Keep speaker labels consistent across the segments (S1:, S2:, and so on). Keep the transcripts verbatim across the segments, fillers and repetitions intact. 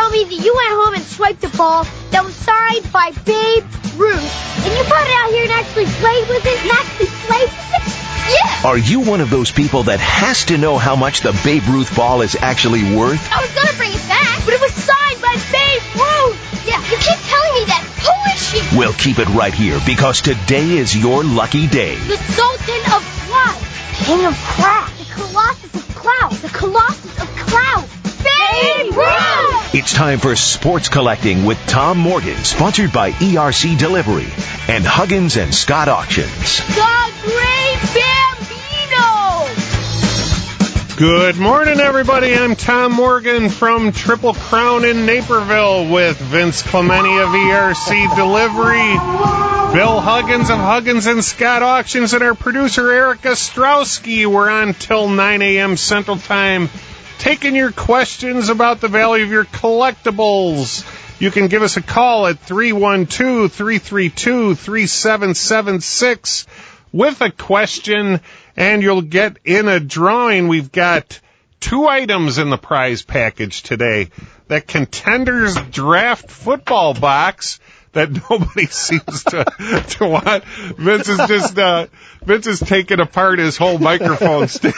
S1: tell me that you went home and swiped a ball that was signed by Babe Ruth, and you brought it out here and actually played with it? And actually played with it? Yeah!
S2: Are you one of those people that has to know how much the Babe Ruth ball is actually worth?
S1: I was gonna bring it back, but it was signed by Babe Ruth! Yeah, you keep telling me that. Who is she?
S2: We'll keep it right here, because today is your lucky day.
S1: The Sultan of Cloud. King of Cloud. The Colossus of Cloud. The Colossus of Cloud. Babe Ruth!
S2: It's time for Sports Collecting with Tom Morgan, sponsored by E R C Delivery and Huggins and Scott Auctions.
S1: The Great Bambino!
S3: Good morning, everybody. I'm Tom Morgan from Triple Crown in Naperville with Vince Clementi of E R C Delivery, Bill Huggins of Huggins and Scott Auctions, and our producer, Erica Strowski. We're on till nine a.m. Central Time, taking your questions about the value of your collectibles. You can give us a call at three one two, three three two, three seven seven six with a question, and you'll get in a drawing. We've got two items in the prize package today. That Contenders Draft football box that nobody seems to to want. Vince is just uh, Vince is taking apart his whole microphone stand.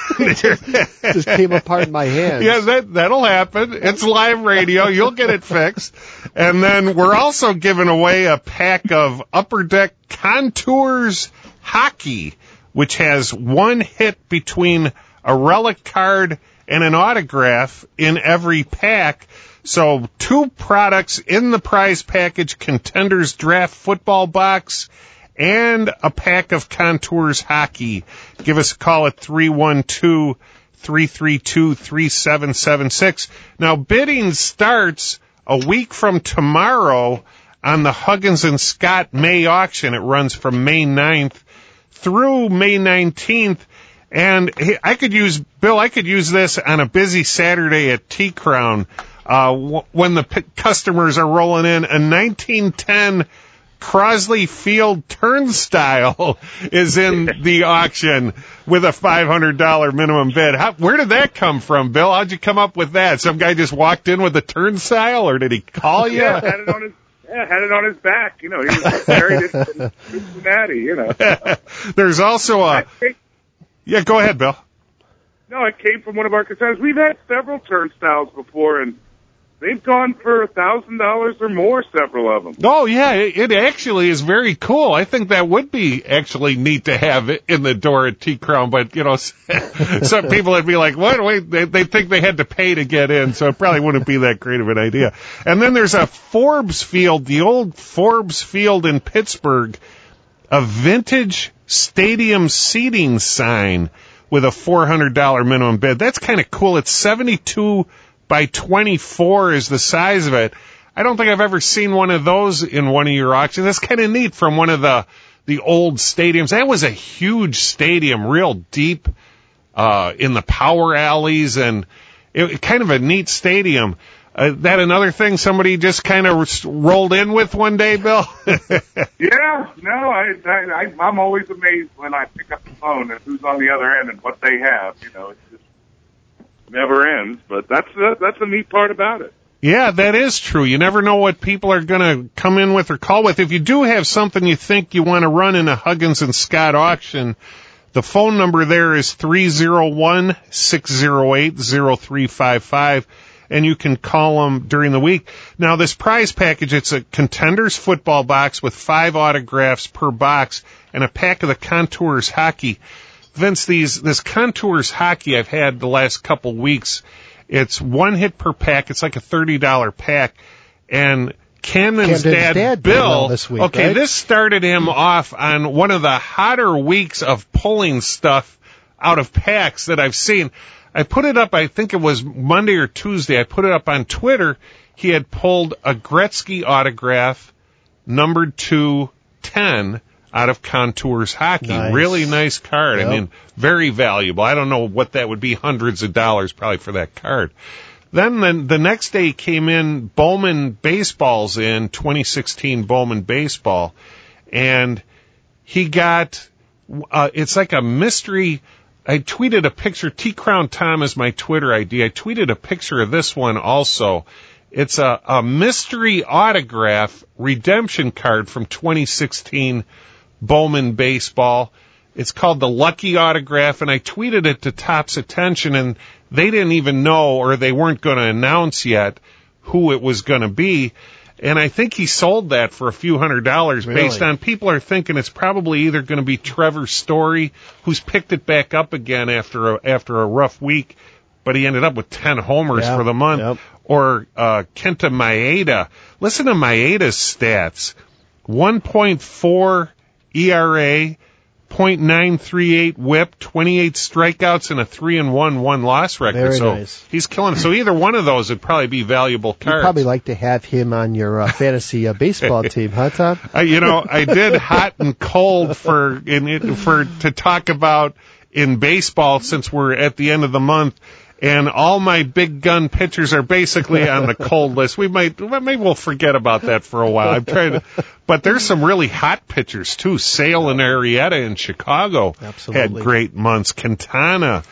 S4: Just came apart in my hands.
S3: Yeah, that that'll happen. It's live radio. You'll get it fixed. And then we're also giving away a pack of Upper Deck Contours Hockey, which has one hit between a relic card and an autograph in every pack. So two products in the prize package, Contenders Draft football box and a pack of Contours Hockey. Give us a call at three one two, three three two, three seven seven six. Now, bidding starts a week from tomorrow on the Huggins and Scott May auction. It runs from May ninth through May nineteenth. And I could use, Bill, I could use this on a busy Saturday at T-Crown. Uh, w- when the p- customers are rolling in, a nineteen ten Crosley Field turnstile is in the auction with a five hundred dollars minimum bid. How, where did that come from, Bill? How'd you come up with that? Some guy just walked in with a turnstile, or did he call you?
S5: Yeah, had it on his, yeah, had it on his back. You know, he was married in Cincinnati, you know.
S3: There's also a... Yeah, go ahead, Bill.
S5: No, it came from one of our concerns. We've had several turnstiles before, and they've gone for a thousand dollars or more, several of them.
S3: Oh, yeah, it, it actually is very cool. I think that would be actually neat to have it in the door at T-Crown, but, you know, some people would be like, what? Wait, they, they think they had to pay to get in, so it probably wouldn't be that great of an idea. And then there's a Forbes Field, the old Forbes Field in Pittsburgh, a vintage stadium seating sign with a four hundred dollars minimum bid. That's kind of cool. It's seventy-two by twenty-four is the size of it. I don't think I've ever seen one of those in one of your auctions. That's kind of neat from one of the the old stadiums. That was a huge stadium, real deep uh in the power alleys, and it, kind of a neat stadium. Uh, that another thing somebody just kind of rolled in with one day, Bill?
S5: Yeah, no, I, I, I'm always amazed when I pick up the phone and who's on the other end and what they have. You know, it just never ends. But that's the, that's the neat part about it.
S3: Yeah, that is true. You never know what people are going to come in with or call with. If you do have something you think you want to run in a Huggins and Scott auction, the phone number there is three oh one, six oh eight, oh three five five. And you can call them during the week. Now, this prize package, it's a Contenders football box with five autographs per box and a pack of the Contours Hockey. Vince, these this Contours Hockey I've had the last couple weeks, it's one hit per pack. It's like a thirty dollars pack. And Camden's, Camden's dad,
S4: dad
S3: Bill,
S4: well this week,
S3: okay,
S4: right?
S3: This started him off on one of the hotter weeks of pulling stuff out of packs that I've seen. I put it up, I think it was Monday or Tuesday, I put it up on Twitter. He had pulled a Gretzky autograph, numbered two ten, out of Contours Hockey.
S4: Nice.
S3: Really nice card. Yep. I mean, very valuable. I don't know what that would be, hundreds of dollars probably for that card. Then the, the next day came in Bowman baseballs in, twenty sixteen Bowman baseball, and he got, uh, it's like a mystery. I tweeted a picture, T Crown Tom is my Twitter I D. I tweeted a picture of this one also. It's a, a mystery autograph redemption card from twenty sixteen Bowman Baseball. It's called the Lucky Autograph, and I tweeted it to Top's attention, and they didn't even know, or they weren't going to announce yet who it was going to be. And I think he sold that for a few hundred dollars
S4: Really?
S3: based on people are thinking it's probably either going to be Trevor Story, who's picked it back up again after a, after a rough week, but he ended up with ten homers
S4: Yeah,
S3: for the month,
S4: yep.
S3: or uh, Kenta Maeda. Listen to Maeda's stats. one point four E R A, point nine three eight whip, twenty-eight strikeouts, and a three and one one-loss record.
S4: Very
S3: so
S4: nice.
S3: he's killing it. So either one of those would probably be valuable cards.
S4: You'd probably like to have him on your uh, fantasy uh, baseball team, huh, Tom?
S3: I, you know, I did hot and cold for in it, for to talk about in baseball since we're at the end of the month, and all my big gun pitchers are basically on the cold list. We might maybe we'll forget about that for a while. I'm trying to, but there's some really hot pitchers too. Sale and Arrieta in Chicago
S4: Absolutely.
S3: had great months. Quintana,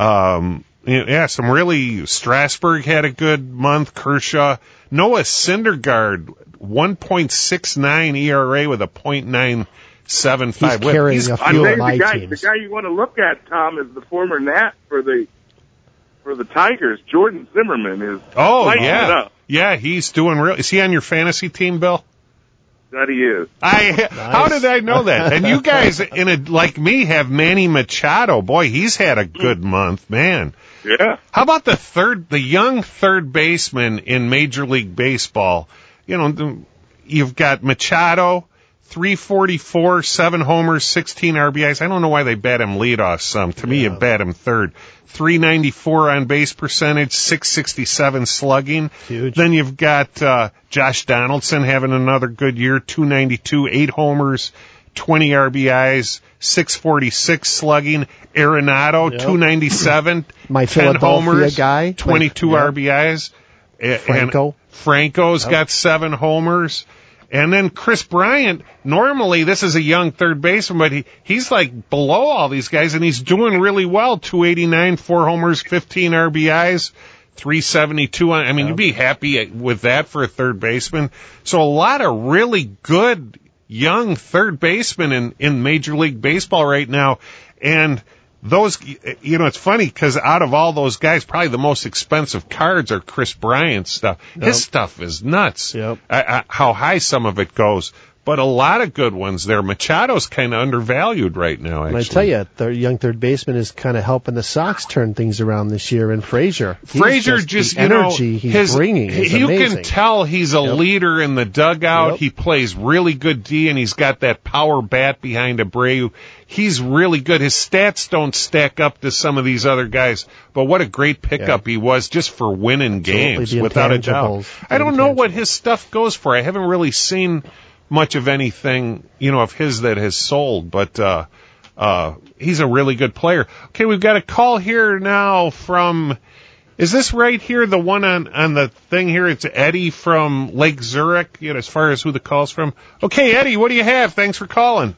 S3: um, yeah, some really. Strasburg had a good month. Kershaw, Noah Syndergaard, one point six nine E R A with a point nine seven five
S4: He's
S3: whip.
S4: carrying
S3: He's
S4: a
S5: I
S4: few
S5: think
S4: of my
S5: the guy,
S4: teams.
S5: the guy you want to look at, Tom, is the former Nat for the for the Tigers. Jordan Zimmerman is.
S3: Oh
S5: lighting it
S3: yeah,
S5: up.
S3: yeah, he's doing real. Is he on your fantasy team, Bill?
S5: That he is.
S3: I how did I know that? And you guys in a like me have Manny Machado. Boy, he's had a good month, man.
S5: Yeah.
S3: How about the third, the young third baseman in Major League Baseball? You know, the- you've got Machado, three forty-four, seven homers, sixteen R B Is. I don't know why they bat him leadoff some. To me, you bat him third. three ninety-four on base percentage, six sixty-seven slugging.
S4: Huge.
S3: Then you've got uh, Josh Donaldson having another good year, two ninety-two, eight homers, twenty R B Is, six forty-six slugging. Arenado,
S4: Yep.
S3: two ninety-seven,
S4: My
S3: ten
S4: Philadelphia
S3: homers,
S4: guy.
S3: twenty-two
S4: Like, yep.
S3: R B Is. A-
S4: Franco.
S3: And Franco's
S4: Yep.
S3: got seven homers. And then Chris Bryant, normally this is a young third baseman, but he, he's like below all these guys, and he's doing really well. two eighty-nine, four homers, fifteen R B Is, three seventy-two. I mean, you'd be happy with that for a third baseman. So a lot of really good young third basemen in, in Major League Baseball right now. And those, you know, it's funny because out of all those guys, probably the most expensive cards are Chris Bryant's stuff.
S4: Yep.
S3: His stuff is nuts.
S4: Yep.
S3: I, I, how high some of it goes, but a lot of good ones there. Machado's kind of undervalued right now. Actually,
S4: And I tell you, the young third baseman is kind of helping the Sox turn things around this year. And Frazier, He's
S3: Frazier
S4: just,
S3: just,
S4: the
S3: you know,
S4: energy he's
S3: his,
S4: bringing is
S3: you
S4: amazing.
S3: can tell he's a
S4: Yep.
S3: leader in the dugout.
S4: Yep.
S3: He plays really good D, and he's got that power bat behind Abreu. He's really good. His stats don't stack up to some of these other guys, but what a great pickup
S4: Yeah.
S3: he was just for winning games,
S4: the
S3: without a doubt.
S4: intangibles.
S3: I don't know what
S4: Intangibles.
S3: his stuff goes for. I haven't really seen much of anything, you know, of his that has sold, but uh uh he's a really good player. Okay, we've got a call here now from, is this right here, the one on on the thing here? It's Eddie from Lake Zurich, you know, as far as who the call's from. Okay, Eddie, what do you have? Thanks for calling.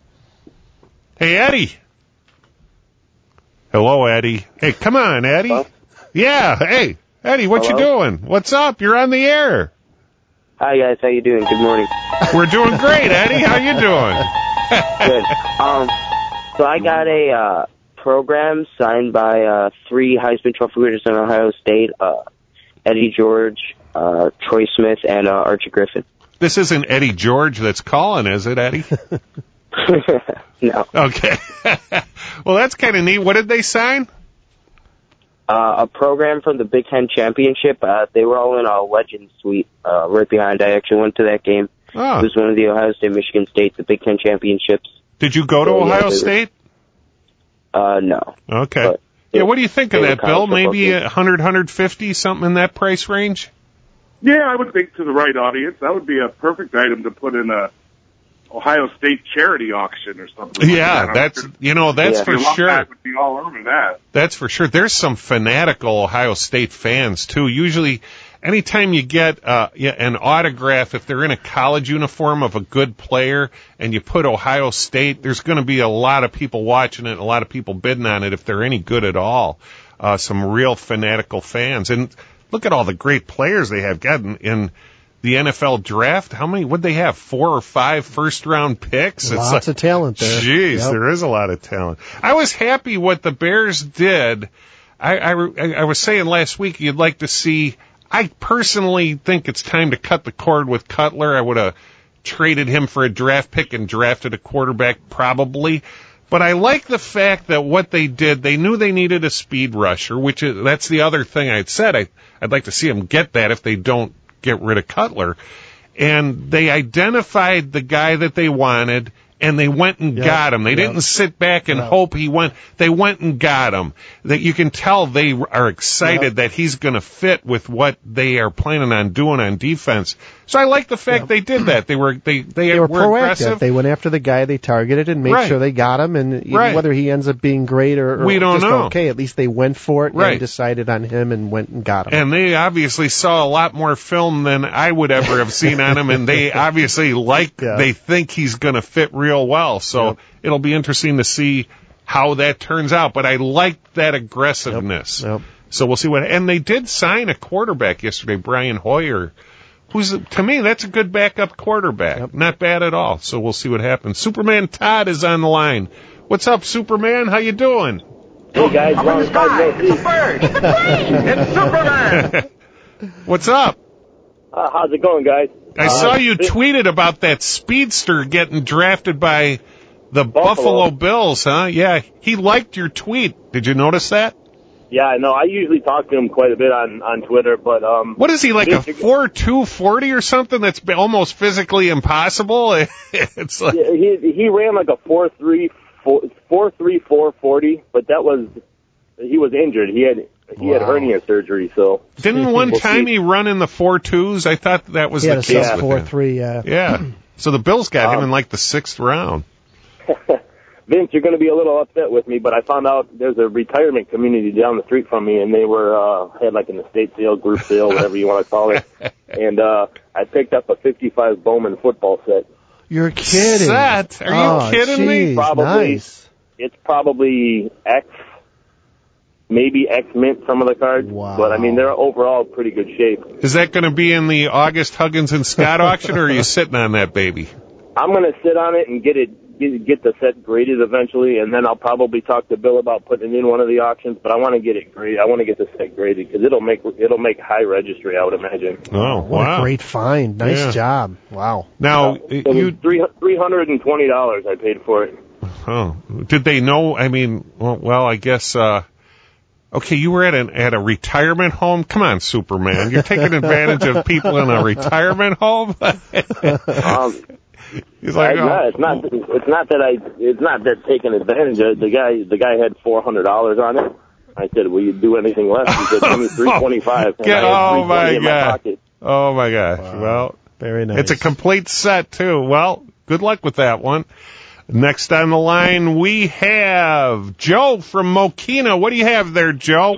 S3: Hey, Eddie. Hello, Eddie. Hey, come on, Eddie.
S6: Hello?
S3: Yeah, hey, Eddie, what
S6: Hello?
S3: you doing? What's up? You're on the air.
S6: Hi guys, how you doing? Good morning.
S3: We're doing great, Eddie. How you doing?
S6: Good. Um, so I got a uh, program signed by uh, three Heisman Trophy winners in Ohio State: uh, Eddie George, uh, Troy Smith, and uh, Archie Griffin.
S3: This isn't Eddie George that's calling, is it, Eddie?
S6: No.
S3: Okay. Well, that's kind of neat. What did they sign?
S6: Uh, a program from the Big Ten Championship. Uh, they were all in a Legends suite uh, right behind. I actually went to that game.
S3: Oh.
S6: It was one of the Ohio State, Michigan State, the Big Ten Championships.
S3: Did you go to
S6: Oh, yeah,
S3: Ohio
S6: they were-
S3: State?
S6: Uh, no.
S3: Okay.
S6: But
S3: Yeah,
S6: they-
S3: what do you think
S6: they
S3: of
S6: were
S3: that, Bill?
S6: college football
S3: Maybe
S6: teams.
S3: one hundred, one fifty, something in that price range?
S5: Yeah, I would think to the right audience, that would be a perfect item to put in a Ohio State charity auction or something. like
S3: Yeah,
S5: that.
S3: that's, you know, that's
S6: Yeah.
S3: for
S5: Your lump
S3: sure.
S5: pack would be all over that.
S3: That's for sure. There's some fanatical Ohio State fans, too. Usually, anytime you get uh, yeah, an autograph, if they're in a college uniform of a good player and you put Ohio State, there's going to be a lot of people watching it, a lot of people bidding on it if they're any good at all. Uh, some real fanatical fans. And look at all the great players they have gotten in the N F L draft. How many would they have? Four or five first round picks?
S4: Lots
S3: it's like,
S4: of talent there.
S3: Jeez,
S4: Yep.
S3: there is a lot of talent. I was happy what the Bears did. I, I, I was saying last week you'd like to see, I personally think it's time to cut the cord with Cutler. I would have traded him for a draft pick and drafted a quarterback probably. But I like the fact that what they did, they knew they needed a speed rusher, which is, that's the other thing I'd said. I, I'd like to see them get that if they don't get rid of Cutler. And they identified the guy that they wanted, and they went and
S4: Yep.
S3: got him. They
S4: Yep.
S3: didn't sit back and
S4: Yep.
S3: hope he went. They went and got him. That you can tell they are excited
S4: Yep.
S3: that he's going to fit with what they are planning on doing on defense. So I like the fact
S4: Yep.
S3: they did that. They were they they,
S4: They were proactive.
S3: aggressive.
S4: They went after the guy they targeted and made
S3: Right.
S4: sure they got him. And even
S3: Right.
S4: whether he ends up being great or, or
S3: We don't
S4: just
S3: know.
S4: okay, at least they went for it
S3: Right.
S4: and decided on him and went and got him.
S3: And they obviously saw a lot more film than I would ever have seen on him, and they obviously like,
S4: Yeah.
S3: they think he's going to fit real well. So
S4: Yep.
S3: it'll be interesting to see how that turns out. But I like that aggressiveness.
S4: Yep.
S3: So we'll see what, and they did sign a quarterback yesterday, Brian Hoyer, who's, to me, that's a good backup quarterback.
S4: Yep.
S3: Not bad at all. So we'll see what happens. Superman Todd is on the line. What's up, Superman? How you doing?
S7: Hey guys, long time no see.
S1: bird. It's a plane.
S7: It's Superman.
S3: What's up?
S7: Uh, how's it going, guys?
S3: I
S7: Uh,
S3: saw you
S7: this-
S3: tweeted about that speedster getting drafted by the Buffalo.
S7: Buffalo.
S3: Bills, huh? Yeah, he liked your tweet. Did you notice that?
S7: Yeah, I know. I usually talk to him quite a bit on on Twitter, but um,
S3: What is he, like a
S7: This-
S3: four two forty or something? That's be- almost physically impossible. It's like,
S7: yeah, he he ran like a four three four four three four forty, but that was he was injured. He had he had
S4: Wow.
S7: hernia surgery, so
S3: didn't one
S7: We'll
S3: time
S7: see.
S3: he run in the four twos? I thought that was
S4: he
S3: the
S4: had a
S3: case
S4: sub
S3: with
S4: four
S3: him.
S4: three. Uh,
S3: Yeah. So the Bills got him
S7: Um,
S3: in like the sixth round.
S7: Vince, you're going to be a little upset with me, but I found out there's a retirement community down the street from me, and they were uh, had like an estate sale, group sale, whatever you want to call it. And uh, I picked up a fifty-five Bowman football set.
S4: You're kidding.
S3: Set? Are you
S4: Oh,
S3: kidding me?
S4: geez,
S7: Probably.
S4: Nice.
S7: It's probably X, maybe X mint some of the cards,
S4: Wow.
S7: but I mean they're overall pretty good shape.
S3: Is that going to be in the August Huggins and Scott auction, or are you sitting on that baby?
S7: I'm going to sit on it and get it get, get the set graded eventually, and then I'll probably talk to Bill about putting it in one of the auctions. But I want to get it graded. I want to get the set graded because it'll make it'll make high registry, I would imagine.
S3: Oh,
S4: What
S3: wow.
S4: a great find. Nice
S3: Yeah.
S4: job. Wow.
S3: Now,
S7: So it was
S3: you
S7: three three hundred and twenty dollars I paid for it.
S3: Oh, did they know? I mean, well, well I guess. Uh, okay, you were at an at a retirement home. Come on, Superman, you're taking advantage of people in a retirement home.
S7: Um,
S3: He's like,
S7: I,
S3: oh,
S7: no, it's not. It's not that I. It's not that taking advantage of it. The guy. The guy had four hundred dollars on it. I said, "Will you do anything less?" He said, "Give me three twenty-five."
S3: Get- oh my
S7: in my
S3: God.
S7: pocket.
S3: oh my gosh. Well,
S4: Very nice.
S3: it's a complete set too. Well, good luck with that one. Next on the line, we have Joe from Mokina. What do you have there, Joe?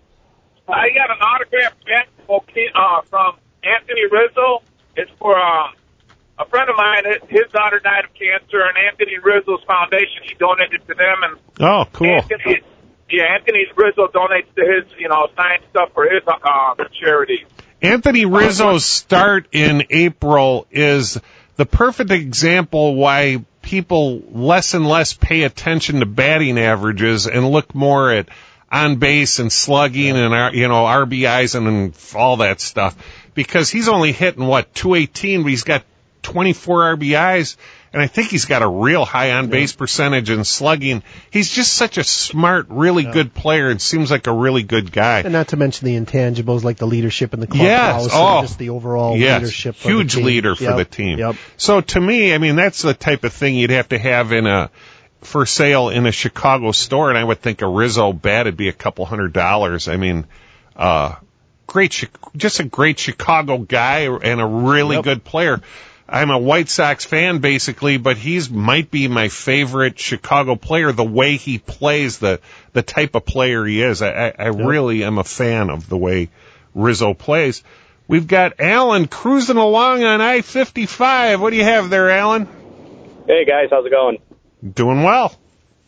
S8: I got an autograph uh, from Anthony Rizzo. It's for uh, a friend of mine. His daughter died of cancer, and Anthony Rizzo's foundation, he donated to them. And
S3: Oh, cool.
S8: Anthony, yeah, Anthony Rizzo donates to his, you know, signed stuff for his uh, charity.
S3: Anthony Rizzo's start in April is the perfect example why people less and less pay attention to batting averages and look more at on base and slugging and, you know, R B Is and, and all that stuff. Because he's only hitting, what, two eighteen, but he's got twenty-four R B Is, and I think he's got a real high on-base percentage and slugging. He's just such a smart, really good player and seems like a really good guy.
S4: And not to mention the intangibles like the leadership in the
S3: Yes.
S4: clubhouse
S3: Oh.
S4: and just the overall
S3: Yes.
S4: leadership.
S3: Huge
S4: of the team.
S3: leader for
S4: Yep.
S3: the team.
S4: Yep.
S3: So to me, I mean, that's the type of thing you'd have to have in a, for sale in a Chicago store, and I would think a Rizzo bat would be a couple hundred dollars. I mean, uh, great, Chi- just a great Chicago guy and a really
S4: Yep.
S3: good player. I'm a White Sox fan basically, but he's might be my favorite Chicago player. The way he plays, the the type of player he is, I, I, I really am a fan of the way Rizzo plays. We've got Alan cruising along on I fifty-five. What do you have there, Alan?
S9: Hey guys, how's it going?
S3: Doing well.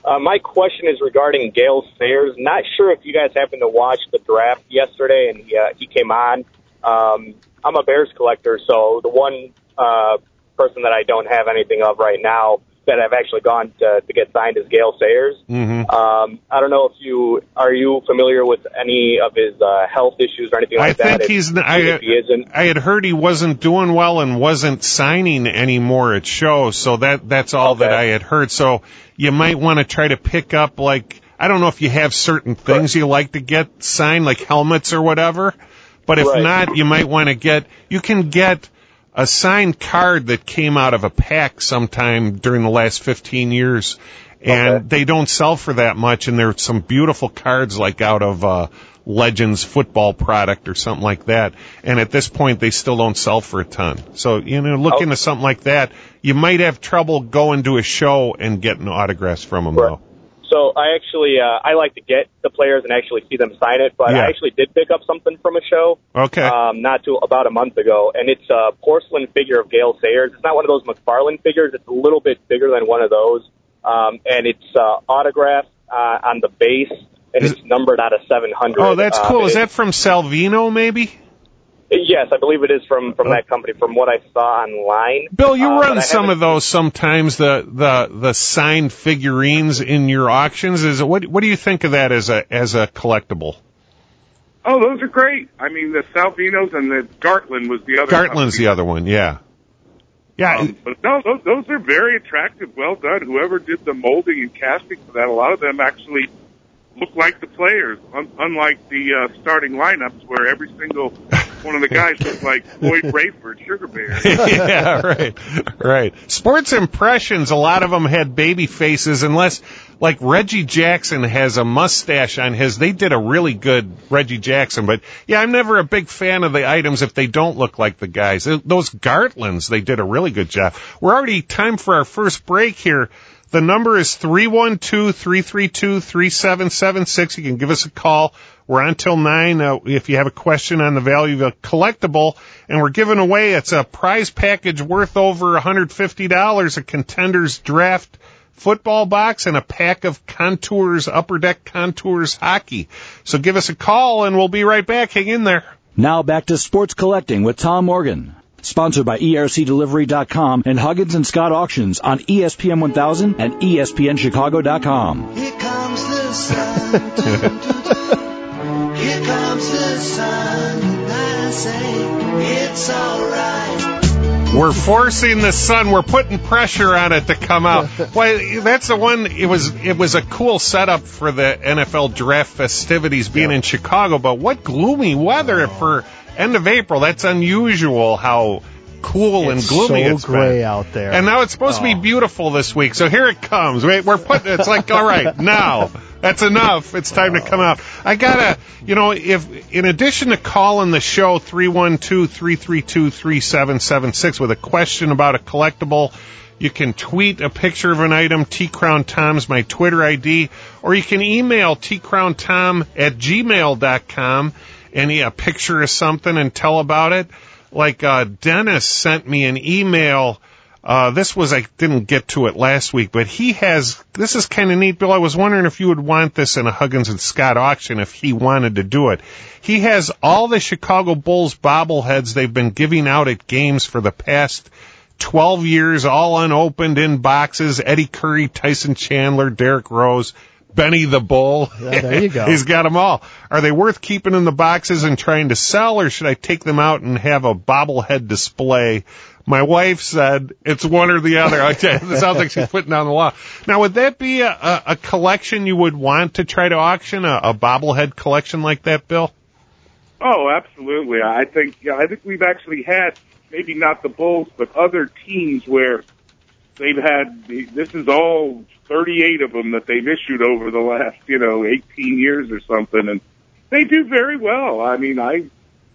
S9: Uh, my question is regarding Gale Sayers. Not sure if you guys happened to watch the draft yesterday, and he, uh, he came on. Um, I'm a Bears collector, so the one uh, person that I don't have anything of right now that I've actually gone to, to get signed is Gale Sayers.
S3: Mm-hmm.
S9: Um, I don't know if you are you familiar with any of his uh, health issues or anything like
S3: I
S9: that.
S3: think
S9: If-
S3: he's. I,
S9: if he isn't.
S3: I had heard he wasn't doing well and wasn't signing anymore at shows, so that that's all
S9: Okay.
S3: that I had heard. So you might want to try to pick up, like, I don't know if you have certain things you like to get signed, like helmets or whatever. But if
S9: Right.
S3: not, you might want to get. You can get a signed card that came out of a pack sometime during the last fifteen years, and
S9: Okay.
S3: they don't sell for that much, and there's some beautiful cards like out of uh, Legends football product or something like that, and at this point they still don't sell for a ton. So, you know, look
S9: Oh.
S3: into something like that. You might have trouble going to a show and getting autographs from them,
S9: Right.
S3: though.
S9: So I actually, uh, I like to get the players and actually see them sign it, but
S3: Yeah.
S9: I actually did pick up something from a show,
S3: Okay.
S9: um, not too, about a month ago, and it's a porcelain figure of Gale Sayers. It's not one of those McFarlane figures. It's a little bit bigger than one of those, um, and it's uh, autographed uh, on the base, and
S3: Is
S9: it's numbered out of seven hundred.
S3: Oh, that's
S9: Uh,
S3: cool.
S9: and
S3: Is
S9: it-
S3: that from Salvino, maybe?
S9: Yes, I believe it is from, from that company, from what I saw online.
S3: Bill, you
S9: Uh, but
S3: run
S9: I
S3: some
S9: haven't-
S3: of those sometimes, the, the, the signed figurines in your auctions. Is it, what, what do you think of that as a, as a collectible?
S5: Oh, those are great. I mean, the Salvinos and the Gartland was the other.
S3: Gartland's
S5: company.
S3: the other one, yeah. Yeah,
S5: Um, but no, those, those are very attractive, well done. Whoever did the molding and casting for that, a lot of them actually look like the players, un- unlike the uh, starting lineups where every single one of the guys looked like Floyd Rayford, Sugar Bear.
S3: yeah, right, right. Sports Impressions, a lot of them had baby faces, unless, like, Reggie Jackson has a mustache on his. They did a really good Reggie Jackson, but, yeah, I'm never a big fan of the items if they don't look like the guys. Those Gartlands, they did a really good job. We're already time for our first break here. The number is three one two, three three two, three seven seven six. You can give us a call. We're on till nine uh, if you have a question on the value of a collectible. And we're giving away, it's a prize package worth over one hundred fifty dollars, a Contenders Draft football box and a pack of Contours, Upper Deck Contours hockey. So give us a call and we'll be right back. Hang in there.
S10: Now back to Sports Collecting with Tom Morgan. Sponsored by E R C Delivery dot com and Huggins and Scott Auctions on E S P N one thousand and E S P N Chicago dot com.
S11: Here comes the sun. Doo, doo, doo. Here comes the sun. And I say, it's alright.
S3: We're forcing the sun. We're putting pressure on it to come out. Well, that's the one. It was it was a cool setup for the N F L draft festivities being in Chicago. But what gloomy weather for end of April. That's unusual how cool and
S4: It's
S3: gloomy
S4: so
S3: it's
S4: gray
S3: been.
S4: out there.
S3: And now it's supposed
S4: Oh.
S3: to be beautiful this week. So here it comes. Wait, we're putting. It's like, all right, now that's enough. It's time to come out. I gotta, you know, if in addition to calling the show three one two, three three two, three seven seven six with a question about a collectible, you can tweet a picture of an item. T Crown Tom's my Twitter I D, or you can email t crown tom at gmail dot com. Any a picture of something and tell about it. Like uh, Dennis sent me an email. Uh, this was, I didn't get to it last week, but he has, this is kind of neat, Bill. I was wondering if you would want this in a Huggins and Scott auction if he wanted to do it. He has all the Chicago Bulls bobbleheads they've been giving out at games for the past twelve years, all unopened in boxes. Eddie Curry, Tyson Chandler, Derrick Rose, Benny the Bull.
S4: Yeah, there you go.
S3: He's got them all. Are they worth keeping in the boxes and trying to sell, or should I take them out and have a bobblehead display? My wife said it's one or the other. It sounds like she's putting down the law. Now, would that be a, a, a collection you would want to try to auction, a, a bobblehead collection like that, Bill?
S5: Oh, absolutely. I think yeah, I think we've actually had maybe not the Bulls, but other teams where they've had this is all thirty-eight of them that they've issued over the last, you know, eighteen years or something, and they do very well. I mean, I,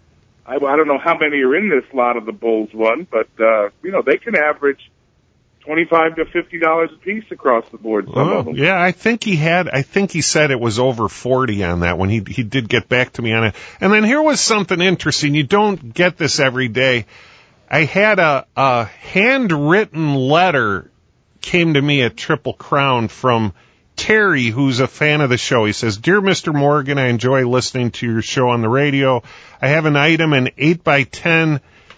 S5: I, I don't know how many are in this lot of the Bulls one, but uh, you know, they can average twenty-five to fifty dollars a piece across the board. Some
S3: Oh,
S5: of them.
S3: yeah, I think he had. I think he said it was over forty on that one. He he did get back to me on it. And then here was something interesting. You don't get this every day. I had a a handwritten letter came to me at Triple Crown from Terry, who's a fan of the show. He says, Dear Mister Morgan, I enjoy listening to your show on the radio. I have an item, an eight by ten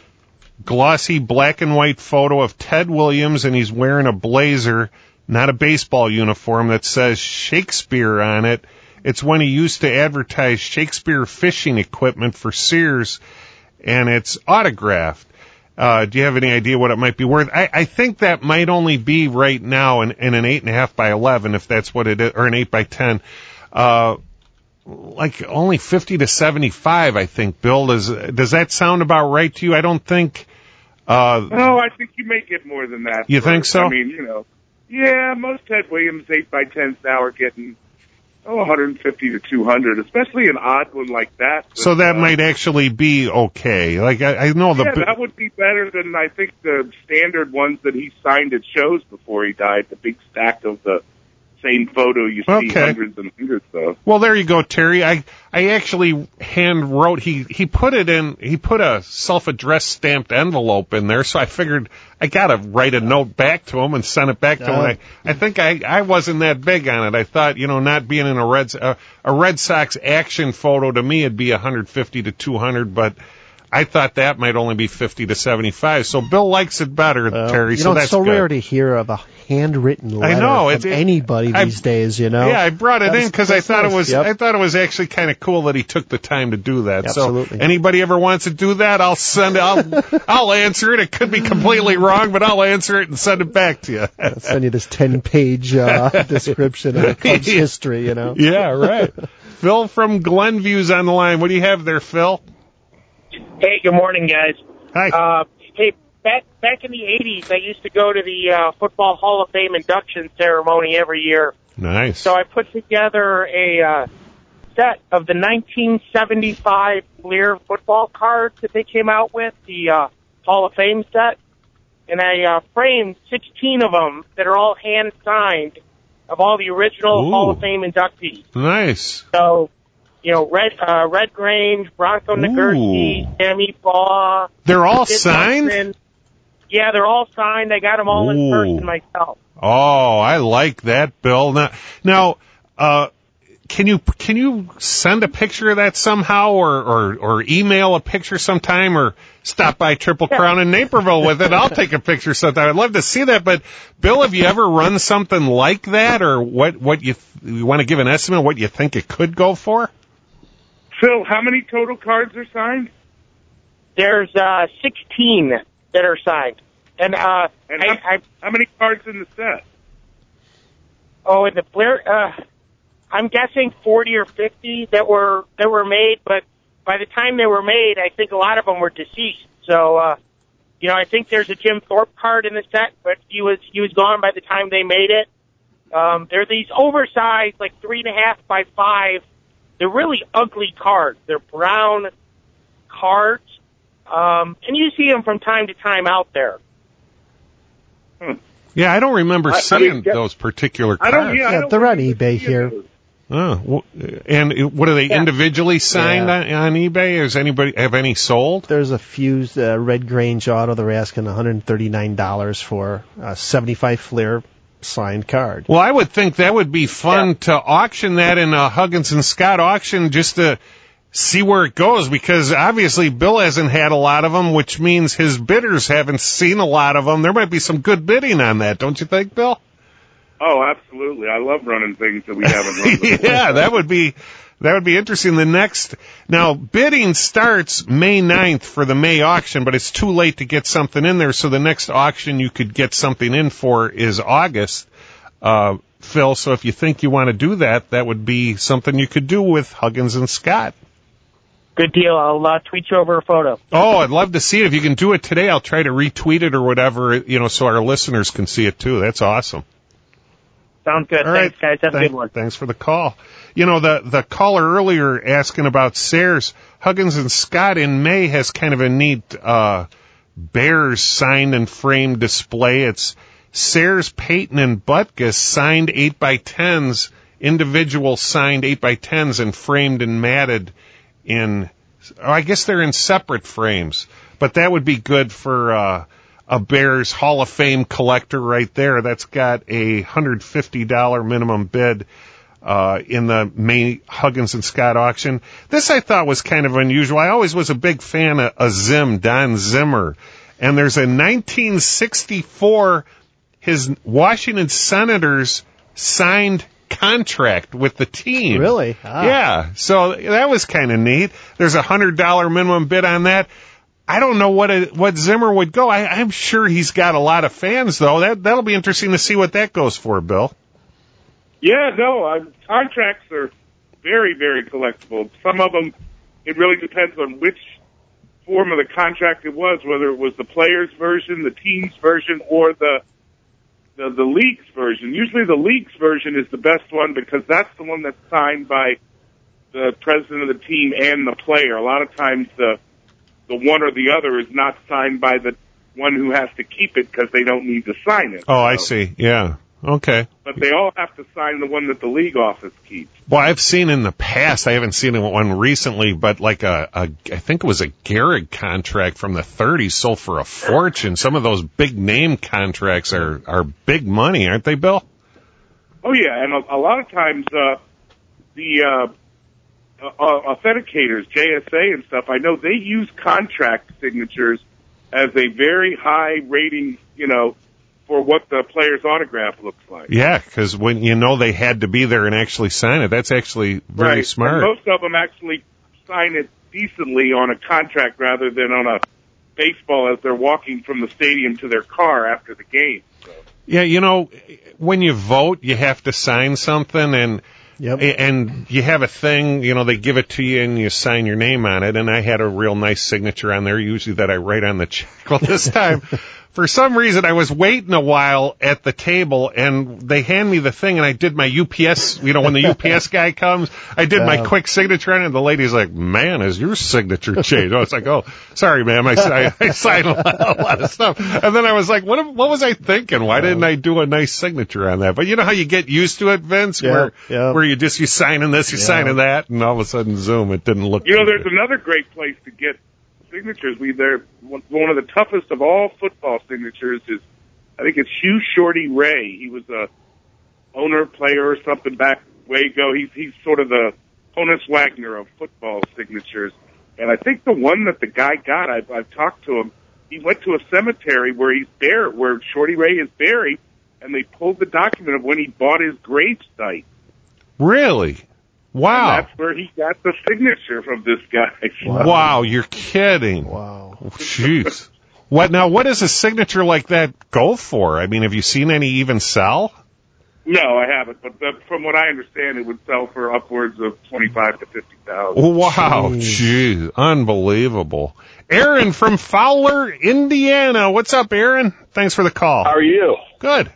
S3: glossy black and white photo of Ted Williams, and he's wearing a blazer, not a baseball uniform, that says Shakespeare on it. It's when he used to advertise Shakespeare fishing equipment for Sears, and it's autographed. Uh, do you have any idea what it might be worth? I, I think that might only be right now in, in an eight and a half by eleven, if that's what it is, or an eight by ten. Uh, like only fifty to seventy-five, I think. Bill, does does that sound about right to you? I don't think. Uh,
S5: no, I think you may get more than that.
S3: You
S5: for,
S3: think so?
S5: I mean, you know, yeah, most Ted Williams eight by tens now are getting oh one hundred fifty to two hundred, especially an odd one like that. But,
S3: so that
S5: uh,
S3: might actually be okay. Like I, I know the.
S5: Yeah, that would be better than I think the standard ones that he signed at shows before he died. The big stack of the same photo you see
S3: Okay.
S5: hundreds and hundreds of.
S3: Well, there you go, Terry. I I actually hand wrote. He he put it in. He put a self-addressed stamped envelope in there. So I figured I gotta write a note back to him and send it back to him.
S4: Oh.
S3: And I I think I I wasn't that big on it. I thought, you know, not being in a Red uh, a Red Sox action photo to me it'd be one hundred fifty to two hundred, but I thought that might only be fifty to seventy-five. So Bill likes it better,
S4: Well,
S3: Terry.
S4: you
S3: so
S4: know,
S3: that's
S4: it's so
S3: good.
S4: rare to hear of a handwritten letter
S3: I know,
S4: from
S3: it- it-
S4: anybody
S3: I-
S4: these days, you know?
S3: Yeah, I brought it
S4: That's-
S3: in because I
S4: that's
S3: thought it
S4: nice.
S3: was
S4: Yep.
S3: I thought it was actually kind of cool that he took the time to do that.
S4: Absolutely.
S3: So anybody ever wants to do that, I'll send it. I'll I'll answer it. It could be completely wrong, but I'll answer it and send it back to you.
S4: I'll send you this ten-page uh, description of the club's history, you know?
S3: Yeah, right. Phil from Glenview's on the line. What do you have there, Phil?
S12: Hey, good morning, guys.
S3: Hi.
S12: Uh, hey, back back in the eighties, I used to go to the uh, Football Hall of Fame induction ceremony every year.
S3: Nice.
S12: So I put together a uh, set of the nineteen seventy-five Fleer football cards that they came out with, the uh, Hall of Fame set, and I uh, framed sixteen of them that are all hand-signed of all the original
S3: Ooh.
S12: Hall of Fame inductees.
S3: Nice.
S12: So, you know, Red uh, Red Grange, Bronco Nagurski, Sammy Baugh.
S3: They're all
S12: Sid
S3: signed?
S12: Munson. Yeah, they're all signed. I got them all in
S3: Ooh.
S12: person myself.
S3: Oh, I like that, Bill. Now, now, uh, can you can you send a picture of that somehow, or or, or email a picture sometime, or stop by Triple Crown in Naperville with it? I'll take a picture sometime. I'd love to see that. But Bill, have you ever run something like that, or what? What you th- you want to give an estimate of what you think it could go for?
S5: Phil, how many total cards are signed?
S12: There's uh, sixteen that are signed, and uh,
S5: And
S12: I,
S5: how,
S12: I
S5: how many cards in the set?
S12: oh, and the Flair. Uh, I'm guessing forty or fifty that were that were made, but by the time they were made, I think a lot of them were deceased. So, uh, you know, I think there's a Jim Thorpe card in the set, but he was he was gone by the time they made it. Um, they're these oversized, like three and a half by five. They're really ugly cards. They're brown cards, um, and you see them from time to time out there.
S5: Hmm.
S3: Yeah, I don't remember
S5: I- I
S3: seeing
S5: mean, yeah.
S3: those particular
S5: I
S3: cards.
S5: don't. Yeah, I
S4: Yeah,
S5: don't
S4: they're on
S5: remember
S4: eBay
S5: seeing
S4: here.
S5: those.
S3: Oh, well, and it- what are they
S12: Yeah.
S3: individually signed
S4: Yeah.
S3: on, on eBay? Is anybody have any sold?
S4: There's a few uh, Red Grange Auto they're asking one hundred thirty-nine dollars for a seventy-five Fleer signed card.
S3: Well, I would think that would be fun
S12: Yeah.
S3: to auction that in a Huggins and Scott auction just to see where it goes, because obviously Bill hasn't had a lot of them, which means his bidders haven't seen a lot of them. There might be some good bidding on that, don't you think, Bill?
S5: Oh, absolutely. I love running things that we haven't run before.
S3: Yeah, that would be that would be interesting. The next now bidding starts May ninth for the May auction, but it's too late to get something in there. So the next auction you could get something in for is August, uh, Phil. So if you think you want to do that, that would be something you could do with Huggins and Scott.
S12: Good deal. I'll uh, tweet you over a photo.
S3: Oh, I'd love to see it. If you can do it today, I'll try to retweet it or whatever, you know, so our listeners can see it too. That's awesome.
S12: Sounds good.
S3: All
S12: Thanks,
S3: right.
S12: guys. Have a
S3: Thank-
S12: good one.
S3: Thanks for the call. You know, the, the caller earlier asking about Sayers, Huggins and Scott in May has kind of a neat, uh, Bears signed and framed display. It's Sayers, Peyton, and Butkus signed eight by tens, individual signed eight by tens and framed and matted in, oh, I guess they're in separate frames, but that would be good for, uh, a Bears Hall of Fame collector right there. That's got a one hundred fifty dollars minimum bid uh in the May Huggins and Scott auction. This I thought was kind of unusual. I always was a big fan of, of Zim, Don Zimmer. And there's a nineteen sixty-four, his Washington Senators signed contract with the team.
S4: Really? Ah.
S3: Yeah. So that was kind of neat. There's a one hundred dollars minimum bid on that. I don't know what a, what Zimmer would go. I, I'm sure he's got a lot of fans, though. That, that'll be interesting to see what that goes for, Bill.
S5: Yeah, no, uh, contracts are very, very collectible. Some of them, it really depends on which form of the contract it was, whether it was the player's version, the team's version, or the the, the league's version. Usually the league's version is the best one because that's the one that's signed by the president of the team and the player. A lot of times the the one or the other is not signed by the one who has to keep it because they don't need to sign it.
S3: Oh,
S5: so.
S3: I see. Yeah. Okay.
S5: But they all have to sign the one that the league office keeps.
S3: Well, I've seen in the past, I haven't seen one recently, but like a, a I think it was a Gehrig contract from the thirties sold for a fortune. Some of those big name contracts are, are big money, aren't they, Bill?
S5: Oh, yeah, and a, a lot of times uh, the uh, uh, authenticators, J S A and stuff, I know they use contract signatures as a very high rating, you know, for what the player's autograph looks like.
S3: Yeah, because when you know they had to be there and actually sign it, that's actually very
S5: right.
S3: smart.
S5: And most of them actually sign it decently on a contract rather than on a baseball as they're walking from the stadium to their car after the game. So.
S3: Yeah, you know, when you vote, you have to sign something, and
S4: Yep.
S3: and you have a thing, you know, they give it to you and you sign your name on it, and I had a real nice signature on there, usually that I write on the check. Well, this time, for some reason, I was waiting a while at the table, and they hand me the thing, and I did my U P S, you know, when the U P S guy comes, I did my
S4: Yeah.
S3: quick signature on it, and the lady's like, man, has your signature changed? I was like, oh, sorry, ma'am, I, I, I signed a lot, a lot of stuff. And then I was like, what, what was I thinking? Why didn't I do a nice signature on that? But you know how you get used to it, Vince,
S4: Yeah,
S3: where,
S4: yeah.
S3: where you just, you signing this, you
S4: Yeah.
S3: signing that, and all of a sudden, zoom, it didn't look
S5: You know,
S3: too
S5: there's
S3: good.
S5: another great place to get signatures. We they're one of the toughest of all football signatures is, I think it's Hugh Shorty Ray. He was a owner, player, or something back way ago. He's he's sort of the Honus Wagner of football signatures. And I think the one that the guy got, I've, I've talked to him. He went to a cemetery where he's buried, where Shorty Ray is buried, and they pulled the document of when he bought his grave site.
S3: Really? Wow.
S5: And that's where he got the signature from this guy.
S3: Wow. Wow, you're kidding.
S4: Wow.
S3: Jeez. What now, what does a signature like that go for? I mean, have you seen any even sell?
S5: No, I haven't. But the, from what I understand, it would sell for upwards of twenty-five to fifty thousand.
S3: Wow. Jeez. Unbelievable. Aaron from Fowler, Indiana. What's up, Aaron? Thanks for the call.
S13: How are you?
S3: Good.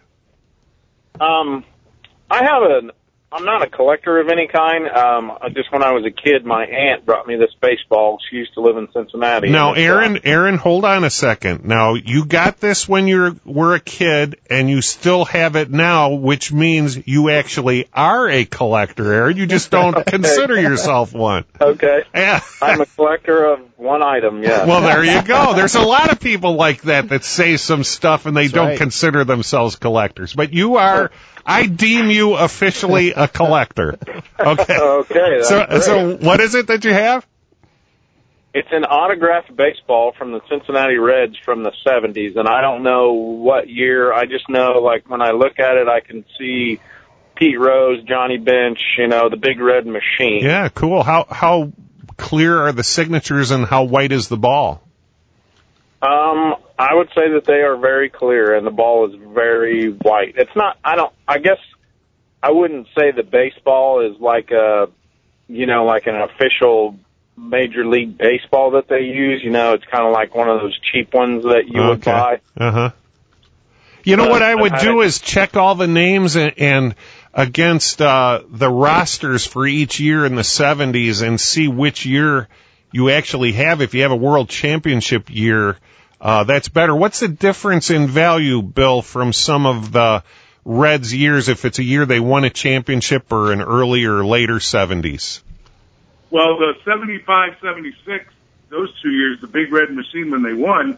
S13: Um, I have an. I'm not a collector of any kind. Um, just when I was a kid, my aunt brought me this baseball. She used to live in Cincinnati.
S3: Now,
S13: and it's,
S3: Aaron,
S13: uh,
S3: Aaron, hold on a second. Now, you got this when you were a kid, and you still have it now, which means you actually are a collector, Aaron. You just don't consider yourself one.
S13: Okay.
S3: Yeah.
S13: I'm a collector of one item, yeah.
S3: Well, there you go. There's a lot of people like that that say some stuff and they
S4: That's
S3: don't
S4: right.
S3: consider themselves collectors. But you are, I deem you officially a collector. Okay.
S13: Okay, that's
S3: So,
S13: great.
S3: so what is it that you have?
S13: It's an autographed baseball from the Cincinnati Reds from the seventies, and I don't know what year. I just know, like, when I look at it, I can see Pete Rose, Johnny Bench, you know, the big red machine.
S3: Yeah, cool. How, how clear are the signatures and how white is the ball?
S13: Um, I would say that they are very clear, and the ball is very white. It's not, I don't, I guess I wouldn't say the baseball is like a, you know, like an official Major League Baseball that they use. You know, it's kind of like one of those cheap ones that you would
S3: Okay.
S13: buy.
S3: Uh-huh. You know
S13: Uh,
S3: what I would
S13: I-
S3: do is check all the names and, and against uh, the rosters for each year in the seventies and see which year you actually have. If you have a World Championship year, uh, that's better. What's the difference in value, Bill, from some of the Reds years if it's a year they won a championship or an earlier or later seventies?
S5: Well, the seventy-five, seventy-six, those two years, the Big Red Machine when they won,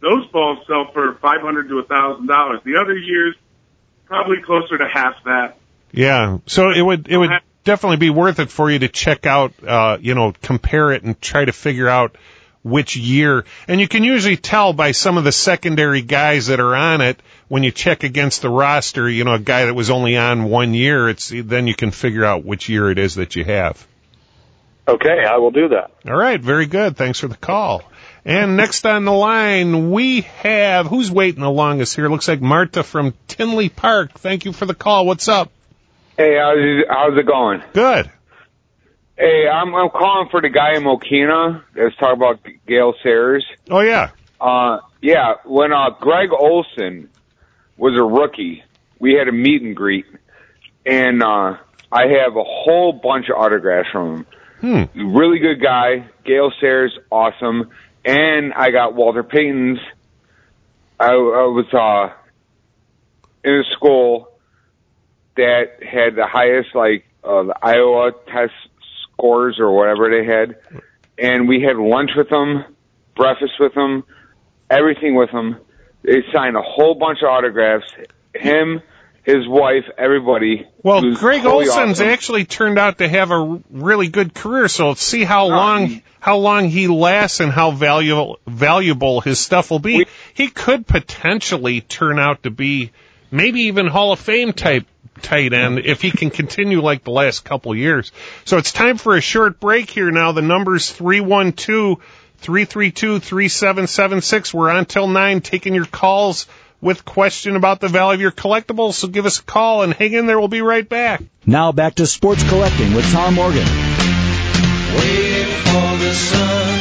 S5: those balls sell for five hundred to a thousand dollars. The other years, probably closer to half that.
S3: Yeah, so it would it would definitely be worth it for you to check out, uh, you know, compare it and try to figure out which year. And you can usually tell by some of the secondary guys that are on it when you check against the roster. You know, a guy that was only on one year. It's then you can figure out which year it is that you have.
S13: Okay, I will do that.
S3: All right, very good. Thanks for the call. And next on the line, we have, who's waiting the longest here? Looks like Marta from Tinley Park. Thank you for the call. What's up?
S14: Hey, how's it, how's it going?
S3: Good.
S14: Hey, I'm, I'm calling for the guy in Mokina that's talking about Gale Sayers.
S3: Oh, yeah.
S14: Uh, yeah, when uh, Greg Olson was a rookie, we had a meet and greet, and uh, I have a whole bunch of autographs from him.
S3: Hmm.
S14: Really good guy. Gale Sayers, awesome. And I got Walter Payton's. I, I was uh, in a school that had the highest, like, uh, the Iowa test scores or whatever they had. And we had lunch with them, breakfast with them, everything with them. They signed a whole bunch of autographs. Him, his wife, everybody.
S3: Well,
S14: was
S3: Greg
S14: totally
S3: Olson's
S14: awesome.
S3: actually turned out to have a really good career, so let's see how
S14: No,
S3: long
S14: he-
S3: how long he lasts and how valuable valuable his stuff will be.
S14: We-
S3: he could potentially turn out to be maybe even Hall of Fame type tight end if he can continue like the last couple years. So it's time for a short break here now. The number's three one two, three three two, three seven seven six. We're on till nine taking your calls with question about the value of your collectibles, so give us a call and hang in there. We'll be right back.
S10: Now back to Sports Collecting with Tom Morgan.
S11: Waiting for the sun.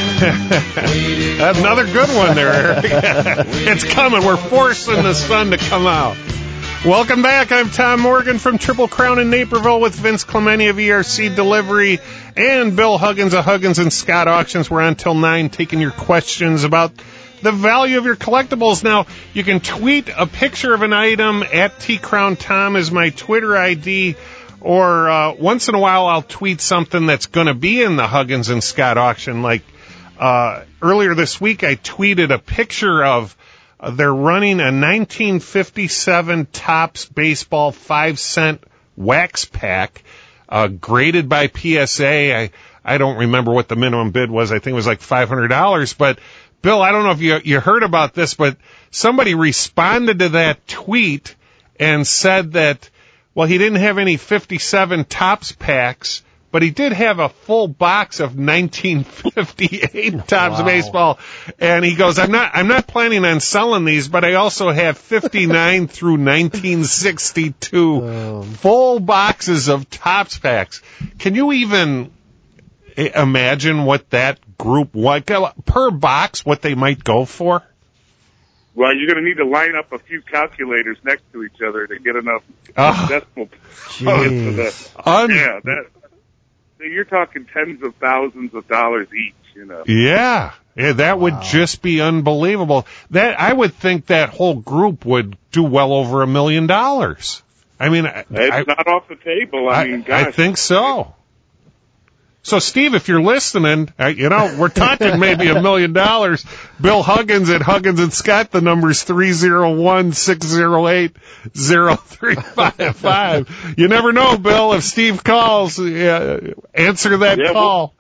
S3: Another good one there, Eric. It's coming. We're forcing the sun to come out. Welcome back. I'm Tom Morgan from Triple Crown in Naperville with Vince Clementi of E R C Delivery and Bill Huggins of Huggins and Scott Auctions. We're on till nine taking your questions about the value of your collectibles. Now, you can tweet a picture of an item at T Crown Tom is my Twitter I D, or uh, once in a while I'll tweet something that's going to be in the Huggins and Scott auction. Like uh, earlier this week, I tweeted a picture of uh, they're running a nineteen fifty-seven Topps baseball five cent wax pack, uh, graded by P S A. I I don't remember what the minimum bid was. I think it was like five hundred dollars, but Bill, I don't know if you you heard about this, but somebody responded to that tweet and said that, well, he didn't have any fifty-seven Topps packs, but he did have a full box of nineteen fifty-eight Topps
S4: Wow.
S3: baseball. And he goes, I'm not I'm not planning on selling these, but I also have fifty-nine through nineteen sixty-two
S4: Um.
S3: full boxes of Topps packs. Can you even imagine what that group, what per box, what they might go for?
S5: Well, you're going to need to line up a few calculators next to each other to get enough
S3: Oh,
S5: decimal points for
S3: Jeez.
S5: the.
S3: Un-
S5: yeah, that. You're talking tens of thousands of dollars each. You know.
S3: Yeah, yeah, that
S4: Wow.
S3: would just be unbelievable. That I would think that whole group would do well over a million dollars. I mean, I,
S5: It's
S3: I,
S5: not off the table. I,
S3: I,
S5: mean, gosh.
S3: I think so. So, Steve, if you're listening, uh, you know, we're talking maybe a million dollars. Bill Huggins at Huggins and Scott, the number's three oh one, six oh eight, oh three five five. You never know, Bill, if Steve calls, uh, answer that
S5: Yeah,
S3: call.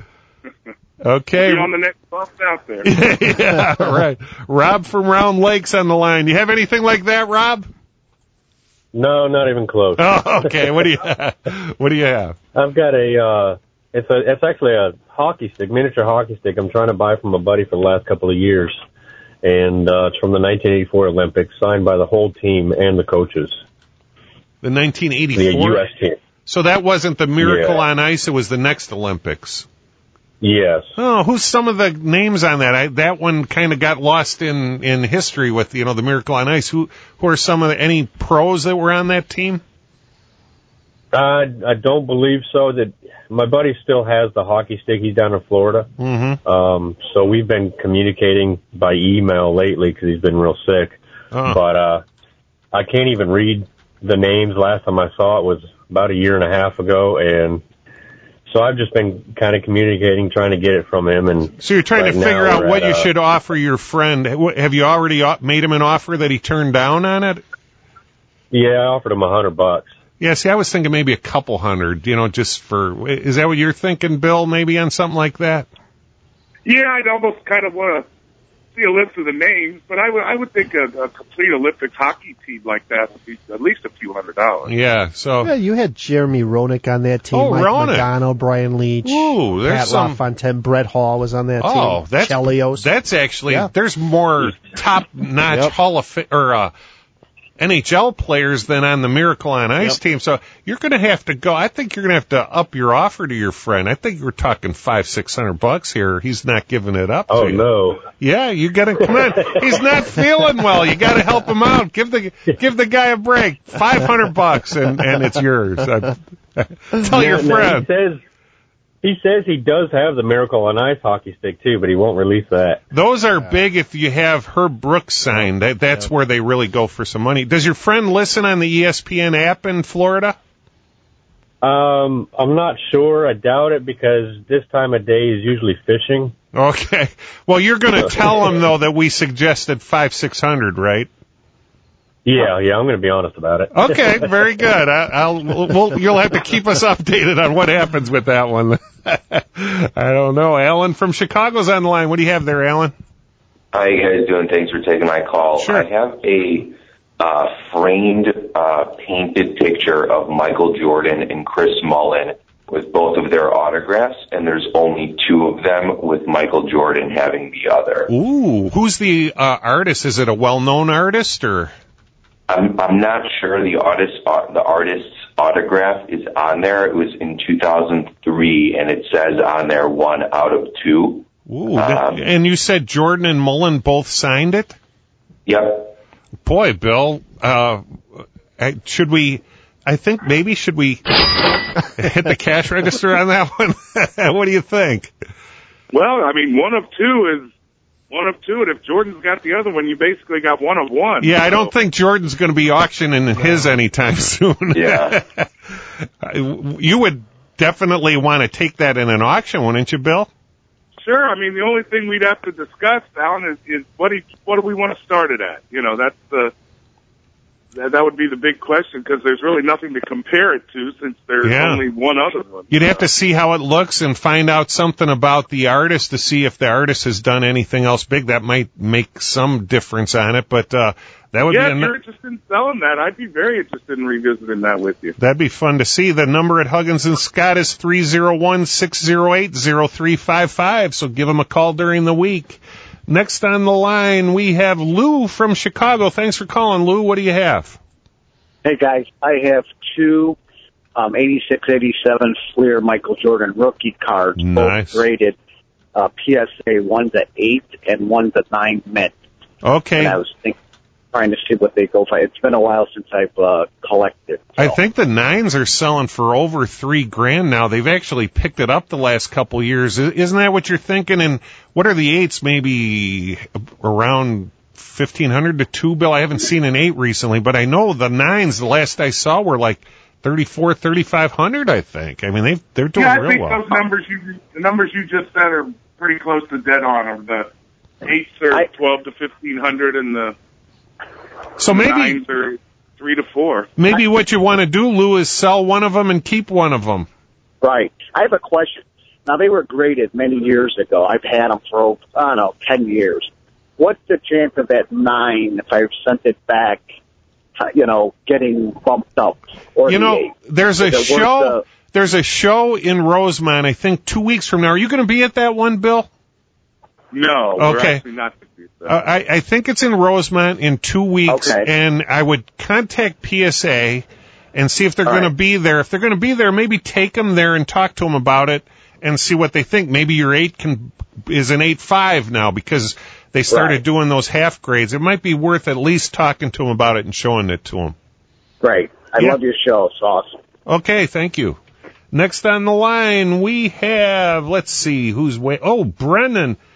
S3: Okay.
S5: Be on the next bus out there.
S3: Yeah, right. Rob from Round Lake's on the line. You have anything like that, Rob?
S15: No, not even close.
S3: Oh, okay. What do you have? What do you have?
S15: I've got a, uh, it's a, it's actually a hockey stick, miniature hockey stick I'm trying to buy from a buddy for the last couple of years. And, uh, it's from the nineteen eighty-four Olympics, signed by the whole team and the coaches.
S3: The nineteen
S15: The
S3: eighty-four?
S15: U S team.
S3: So that wasn't the Miracle
S15: Yeah.
S3: on Ice, it was the next Olympics.
S15: Yes.
S3: Oh, who's some of the names on that? I, that one kind of got lost in, in history with, you know, the Miracle on Ice. Who, who are some of the, any pros that were on that team?
S15: I, I don't believe so. That my buddy still has the hockey stick. He's down in Florida.
S3: Mm-hmm.
S15: Um, so we've been communicating by email lately because he's been real sick.
S3: Oh.
S15: But, uh, I can't even read the names. Last time I saw it was about a year and a half ago. And so I've just been kind of communicating, trying to get it from him. And
S3: so you're trying
S15: right
S3: to figure
S15: now
S3: out
S15: we're
S3: what
S15: at,
S3: you
S15: uh,
S3: should offer your friend. Have you already made him an offer that he turned down on it?
S15: Yeah, I offered him a hundred bucks.
S3: Yeah, see, I was thinking maybe a couple hundred, you know, just for, is that what you're thinking, Bill, maybe on something like that?
S5: Yeah, I'd almost kind of want to see a list of the names, but I would I would think a, a complete Olympics hockey team like that would be at least a few hundred dollars.
S3: Yeah, so.
S4: Yeah, you had Jeremy Roenick on that team.
S3: Oh,
S4: Mike
S3: Roenick.
S4: Magano, Brian Leach.
S3: Ooh, there's
S4: Pat
S3: some.
S4: LaFontaine, Brett Hall was on that team.
S3: Oh, that's,
S4: Chelios.
S3: that's actually,
S4: Yeah.
S3: there's more top-notch
S4: Yep.
S3: Hall of Fa- or, uh, N H L players than on the Miracle on Ice
S4: Yep.
S3: team. So you're going to have to go. I think you're going to have to up your offer to your friend. I think we're talking five, six hundred bucks here. He's not giving it up.
S15: Oh
S3: to you.
S15: no!
S3: Yeah, you got to come on. He's not feeling well. You got to help him out. Give the give the guy a break. Five hundred bucks and and it's yours. Uh, tell
S15: Yeah,
S3: your
S15: no,
S3: friend.
S15: he says he says he does have the Miracle on Ice hockey stick too, but he won't release that.
S3: Those are big if you have Herb Brooks signed. That, that's where they really go for some money. Does your friend listen on the E S P N app in Florida?
S15: Um, I'm not sure. I doubt it because this time of day is usually fishing.
S3: Okay. Well, you're going to tell him, though, that we suggested five, six hundred, right?
S15: Yeah, yeah, I'm going to be honest about it.
S3: Okay, very good. I, I'll, we'll, you'll have to keep us updated on what happens with that one. I don't know. Alan from Chicago's on the line. What do you have there, Alan?
S16: How you guys doing? Thanks for taking my call.
S3: Sure.
S16: I have a uh, framed, uh, painted picture of Michael Jordan and Chris Mullin with both of their autographs, and there's only two of them, with Michael Jordan having the other.
S3: Ooh, who's the uh, artist? Is it a well-known artist or?
S16: I'm I'm not sure the artist uh, the artist's autograph is on there. It was in two thousand three, and it says on there one out of two.
S3: Ooh,
S16: Um,
S3: and you said Jordan and Mullen both signed it?
S16: Yep.
S3: Boy, Bill, uh, I- should we, I think maybe should we hit the cash register on that one? What do you think?
S5: Well, I mean, one of two is one of two, and if Jordan's got the other one, you basically got one of one.
S3: Yeah, I don't
S5: So-
S3: think Jordan's going to be auctioning his anytime soon.
S16: Yeah.
S3: You would definitely want to take that in an auction, wouldn't you, Bill?
S5: Sure. I mean, the only thing we'd have to discuss, Alan, is, is what do you, what do we want to start it at? You know, that's the that, that would be the big question, because there's really nothing to compare it to since there's
S3: Yeah.
S5: only one other one.
S3: You'd have to see how it looks and find out something about the artist to see if the artist has done anything else big. That might make some difference on it, but uh, that would
S5: yeah,
S3: be
S5: if
S3: a,
S5: you're interested in selling that, I'd be very interested in revisiting that with you.
S3: that'd be fun to see. The number at Huggins and Scott is three oh one, six oh eight, oh three five five, so give them a call during the week. Next on the line, we have Lou from Chicago. Thanks for calling, Lou. What do you have?
S17: Hey, guys. I have two um, eighty-six eighty-seven Fleer Michael Jordan rookie cards,
S3: Nice.
S17: both graded uh, P S A. One's at eight and one's at nine mint.
S3: Okay.
S17: And I was think, trying to see what they go for. It's been a while since I've uh, collected.
S3: I think the nines are selling for over three grand now. They've actually picked it up the last couple years. I- Isn't that what you're thinking? And what are the eights? Maybe around fifteen hundred to two, Bill? I haven't seen an eight recently, but I know the nines, the last I saw, were like thirty-four, thirty-five hundred, I think. I mean, they've, they're doing
S5: Yeah, I
S3: real
S5: think
S3: well.
S5: those numbers you the numbers you just said are pretty close to dead on. Of the eights are twelve to fifteen hundred, and the
S3: So maybe,
S5: nines are three to four.
S3: maybe what you want to do, Lou, is sell one of them and keep one of them.
S17: Right. I have a question. Now, they were graded many years ago. I've had them for, I don't know, ten years. What's the chance of that nine, if I've sent it back, uh, you know, getting bumped up? Or
S3: You
S17: the
S3: know,
S17: eight?
S3: there's a
S17: Is it worth
S3: show,
S17: the-
S3: there's a show in Rosemont, I think two weeks from now. Are you going to be at that one, Bill?
S5: No, we're
S3: Okay.
S5: actually not to do that.
S3: Uh, I, I think it's in Rosemont in two weeks,
S5: Okay.
S3: and I would contact P S A and see if they're
S5: All
S3: going to
S5: right.
S3: be there. If they're going to be there, maybe take them there and talk to them about it and see what they think. Maybe your eight can is an eight five now because they started
S17: Right.
S3: doing those half grades. It might be worth at least talking to them about it and showing it to them.
S17: Great. I
S3: Yeah.
S17: love your show. It's awesome.
S3: Okay, thank you. Next on the line, we have, let's see, who's wait. Oh, Brennan.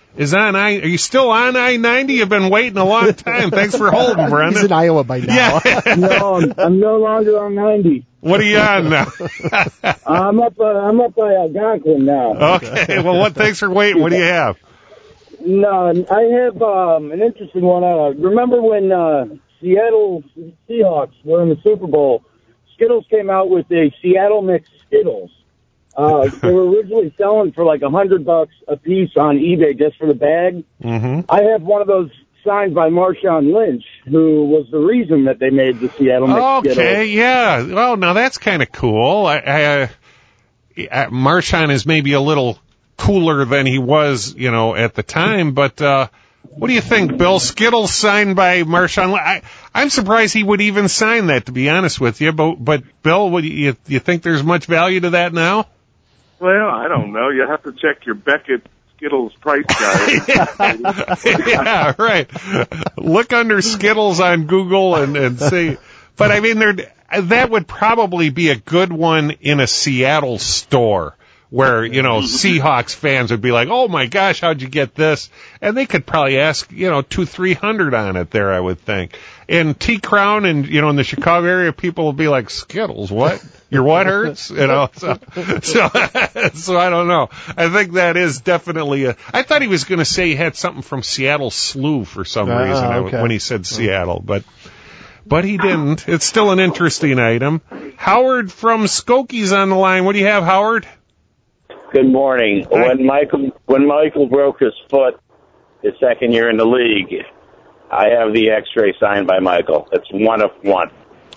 S3: is on I. Are you still on I ninety? You've been waiting a long time. Thanks for holding, Brendan.
S4: He's in Iowa by now.
S3: Yeah.
S18: No, I'm, I'm no longer on ninety.
S3: What are you on now?
S18: I'm up. Uh, I'm up by Algonquin now.
S3: Okay. Well, what? Thanks for waiting. What do you have?
S18: No, I have um, an interesting one. Uh, remember when uh, Seattle Seahawks were in the Super Bowl? Skittles came out with a Seattle mix Skittles. Uh, they were originally selling for like a hundred bucks a piece on eBay just for the bag.
S3: Mm-hmm.
S18: I have one of those signed by Marshawn Lynch, who was the reason that they made the Seattle mix
S3: Okay.
S18: Skittles.
S3: Yeah. Well, now that's kind of cool. I, I, uh, Marshawn is maybe a little cooler than he was, you know, at the time. But uh, what do you think, Bill? Skittles signed by Marshawn. I, I'm surprised he would even sign that, to be honest with you. But, but Bill, what do you, you think there's much value to that now?
S5: Well, I don't know. You have to check your Beckett Skittles price guide.
S3: Yeah, right. Look under Skittles on Google and, and see. But I mean, there that would probably be a good one in a Seattle store, where, you know, Seahawks fans would be like, oh my gosh, how'd you get this? And they could probably ask, you know, two, three hundred on it there, I would think. In T-Crown and, you know, in the Chicago area, people will be like, Skittles, what? Your what hurts? You know, so, so, so I don't know. I think that is definitely a, I thought he was going to say he had something from Seattle Slew for some
S4: Uh,
S3: reason
S4: okay.
S3: when he said Seattle, but, but he didn't. It's still an interesting item. Howard from Skokie's on the line. What do you have, Howard?
S19: Good morning. When Michael when Michael broke his foot his second year in the league, I have the X-ray signed by Michael. It's one of one.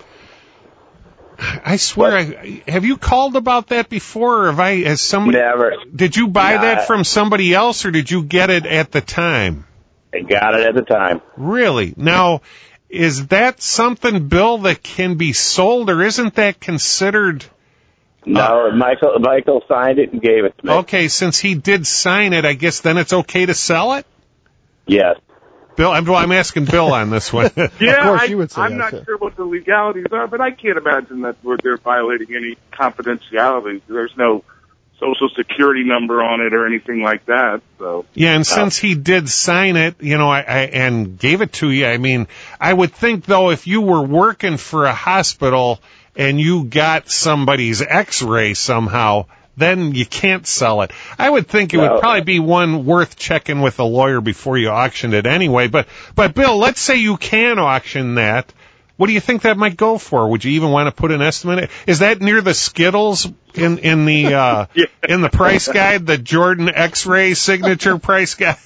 S3: I swear, I, have you called about that before, or have I? Has somebody?
S19: Never.
S3: Did you buy
S19: Nah.
S3: that from somebody else, or did you get it at the time?
S19: I got it at the time.
S3: Really? Now, is that something, Bill, that can be sold, or isn't that considered?
S19: No, Michael Michael signed it and gave it to me.
S3: Okay, since he did sign it, I guess then it's okay to sell it?
S19: Yes.
S3: Bill, I'm, well, I'm asking Bill on this one.
S5: Yeah,
S3: Of course
S5: I,
S3: you would say
S5: I'm
S3: that,
S5: not
S3: too.
S5: sure what the legalities are, but I can't imagine that we're, they're violating any confidentiality. There's no social security number on it or anything like that. So
S3: Yeah, and since he did sign it, you know, I, I and gave it to you, I mean, I would think, though, if you were working for a hospital and you got somebody's X-ray somehow, then you can't sell it. I would think it would
S19: No.
S3: probably be one worth checking with a lawyer before you auctioned it anyway. But, but Bill, let's say you can auction that. What do you think that might go for? Would you even want to put an estimate? Is that near the Skittles in, in the, uh, in the price guide, the Jordan X-ray signature price guide?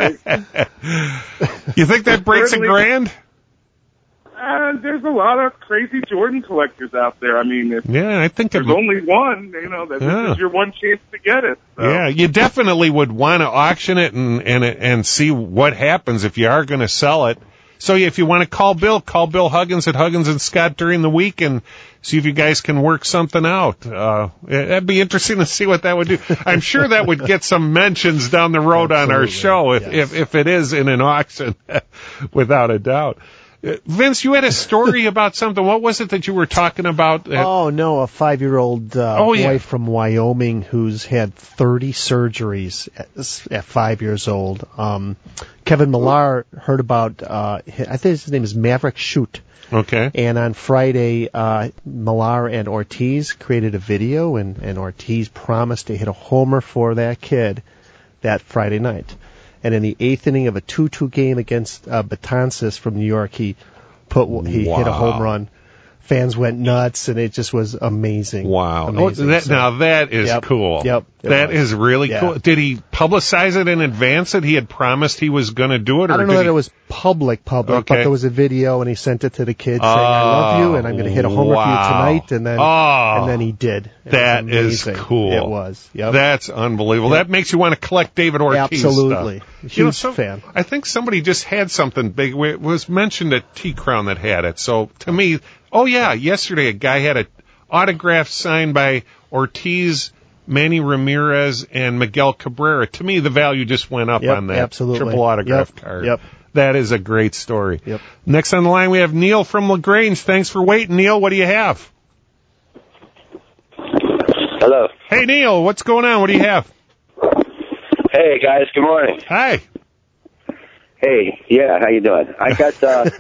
S3: You think that breaks a
S5: Certainly.
S3: grand?
S5: uh, there's a lot of crazy Jordan collectors out there. I mean, if
S3: Yeah, I think it
S5: there's only one, you know, that
S3: Yeah.
S5: this is your one chance to get it. So.
S3: Yeah, you definitely would want to auction it and and and see what happens if you are going to sell it. So if you want to call Bill, call Bill Huggins at Huggins and Scott during the week and see if you guys can work something out. Uh, that'd be interesting to see what that would do. I'm sure that would get some mentions down the road on our show if, if, if it is in an auction, without a doubt. Uh, Vince, you had a story about something. What was it that you were talking about? Uh,
S4: Oh, no, a five-year-old uh,
S3: Oh,
S4: boy
S3: yeah.
S4: from Wyoming who's had thirty surgeries at, at five years old. Um, Kevin Millar heard about, uh, I think his name is Maverick Shoot.
S3: Okay.
S4: And on Friday, uh, Millar and Ortiz created a video, and, and Ortiz promised to hit a homer for that kid that Friday night. And in the eighth inning of a two two game against uh, Betances from New York, he put he hit a
S3: Wow.
S4: home run. Fans went nuts, and it just was amazing.
S3: Wow. Oh,
S4: Amazing.
S3: that,
S4: So-
S3: now that is
S4: Yep.
S3: cool.
S4: Yep. It
S3: That
S4: was.
S3: is really
S4: Yeah.
S3: cool. Did he publicize it in advance that he had promised he was going to do it? Or
S4: I don't know
S3: did
S4: that
S3: he...
S4: it was public, public,
S3: Okay.
S4: but there was a video, and he sent it to the kids saying, "I love you, and I'm going to hit a homer
S3: wow.
S4: for you tonight." And then,
S3: Oh.
S4: and then he did. It
S3: That
S4: was
S3: is
S4: amazing.
S3: cool.
S4: It was. Yep.
S3: That's unbelievable.
S4: Yep.
S3: That makes you want to collect David Ortiz
S4: Absolutely.
S3: stuff.
S4: Huge
S3: You know, so-
S4: fan.
S3: I think somebody just had something big. It was mentioned at T-Crown that had it. So to me, oh yeah, yesterday a guy had a autograph signed by Ortiz, Manny Ramirez, and Miguel Cabrera. To me, the value just went up
S4: Yep,
S3: on that
S4: absolutely.
S3: triple autograph
S4: Yep,
S3: card.
S4: yep.
S3: That is a great story.
S4: Yep.
S3: Next on the line, we have Neil from LaGrange. Thanks for waiting, Neil. What do you have?
S20: Hello.
S3: Hey, Neil, what's going on? What do you have?
S20: Hey, guys. Good morning.
S3: Hi.
S20: Hey, yeah, how you doing? I got, uh,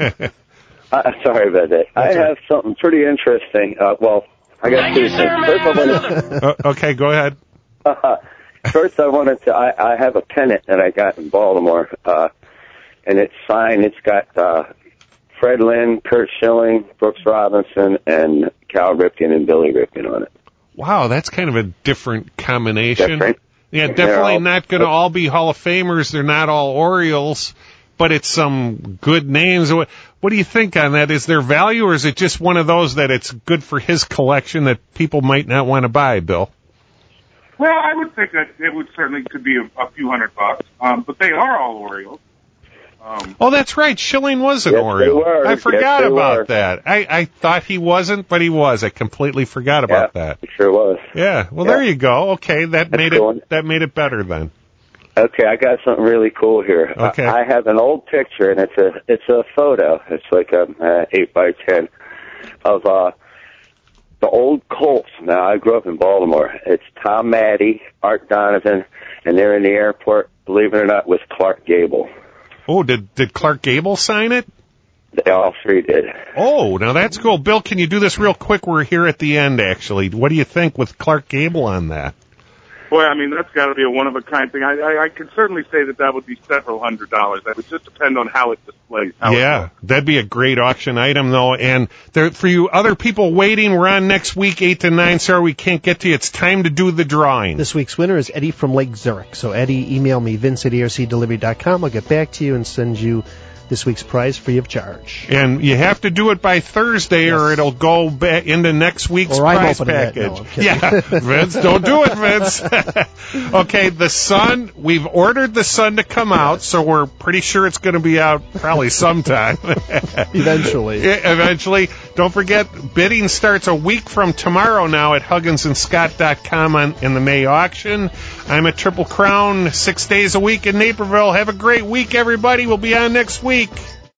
S20: uh sorry about that. I have something pretty interesting. Uh, well, I got two things. First, I wanted
S3: uh, okay, go ahead.
S20: Uh, first, I wanted to, I, I have a pennant that I got in Baltimore, uh, and it's signed. It's got, uh, Fred Lynn, Kurt Schilling, Brooks Robinson, and Cal Ripken and Billy Ripken on it.
S3: Wow, that's kind of a different combination.
S20: Different?
S3: Yeah, definitely
S20: all,
S3: not going to all be Hall of Famers. They're not all Orioles, but it's some good names. What, what do you think on that? Is there value, or is it just one of those that it's good for his collection that people might not want to buy, Bill?
S5: Well, I would think that it would certainly could be a, a few hundred bucks, um, but they are all Orioles. Um,
S3: oh, that's right. Schilling was an
S20: yes,
S3: Oriole.
S20: they were.
S3: I forgot
S20: yes,
S3: about
S20: were.
S3: that. I, I thought he wasn't, but he was. I completely forgot about
S20: yeah,
S3: that.
S20: It sure was.
S3: Yeah. Well,
S20: yeah.
S3: there you go. Okay, that
S20: that's
S3: made
S20: cool.
S3: it that made it better then.
S20: Okay, I got something really cool here.
S3: Okay.
S20: I, I have an old picture, and it's a it's a photo. It's like a uh, eight by ten of uh the old Colts. Now, I grew up in Baltimore. It's Tom Maddie, Art Donovan, and they're in the airport. Believe it or not, with Clark Gable.
S3: Oh, did did Clark Gable sign it?
S20: They all three did.
S3: Oh, now that's cool. Bill, can you do this real quick? We're here at the end, actually. What do you think with Clark Gable on that?
S5: Boy, I mean, that's got to be a one-of-a-kind thing. I, I, I can certainly say that that would be several hundred dollars. That would just depend on how it displays. How
S3: yeah,
S5: it
S3: that'd be a great auction item, though. And there, for you other people waiting, we're on next week, eight to nine. Sorry we can't get to you. It's time to do the drawing.
S4: This week's winner is Eddie from Lake Zurich. So, Eddie, email me, vince at E R C delivery dot com. I'll get back to you and send you this week's prize free of charge.
S3: And you have to do it by Thursday, yes. or it'll go back into next week's
S4: or
S3: prize
S4: I'm
S3: package.
S4: No,
S3: yeah, Vince, don't do it, Vince. Okay, the Sun, we've ordered the Sun to come out, so we're pretty sure it's going to be out probably sometime.
S4: Eventually.
S3: Yeah, eventually. Don't forget, bidding starts a week from tomorrow now at huggins and scott dot com on, in the May auction. I'm at Triple Crown six days a week in Naperville. Have a great week, everybody. We'll be on next week.